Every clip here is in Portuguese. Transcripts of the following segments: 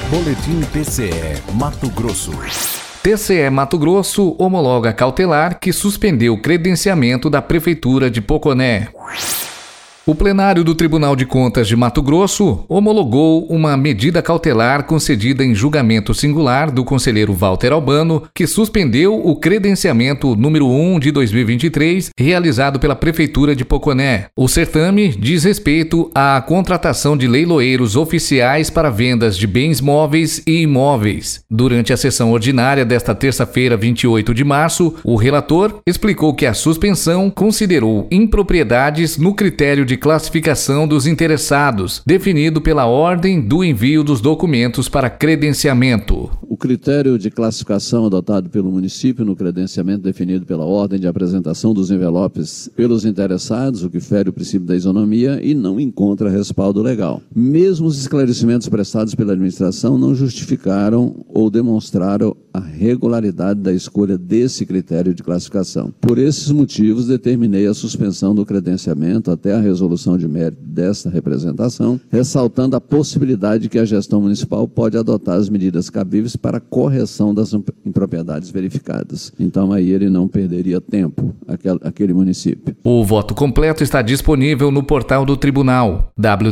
Boletim TCE Mato Grosso. TCE Mato Grosso homologa cautelar que suspendeu o credenciamento da Prefeitura de Poconé. O plenário do Tribunal de Contas de Mato Grosso homologou uma medida cautelar concedida em julgamento singular do conselheiro Walter Albano, que suspendeu o credenciamento número 1 de 2023, realizado pela Prefeitura de Poconé. O certame diz respeito à contratação de leiloeiros oficiais para vendas de bens móveis e imóveis. Durante a sessão ordinária desta terça-feira, 28 de março, o relator explicou que a suspensão considerou impropriedades no critério de classificação dos interessados, definido pela ordem do envio dos documentos para credenciamento. O critério de classificação adotado pelo município no credenciamento definido pela ordem de apresentação dos envelopes pelos interessados, o que fere o princípio da isonomia e não encontra respaldo legal. Mesmo os esclarecimentos prestados pela administração não justificaram ou demonstraram a regularidade da escolha desse critério de classificação. Por esses motivos, determinei a suspensão do credenciamento até a resolução de mérito desta representação, ressaltando a possibilidade de que a gestão municipal pode adotar as medidas cabíveis para a correção das impropriedades verificadas. Então, aí ele não perderia tempo, aquele município. O voto completo está disponível no portal do Tribunal,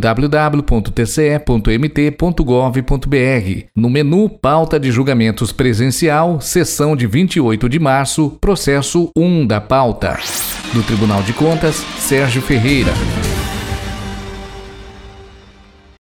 www.tce.mt.gov.br. No menu Pauta de Julgamentos Presencial, sessão de 28 de março, processo 1 da pauta. Do Tribunal de Contas, Sérgio Ferreira.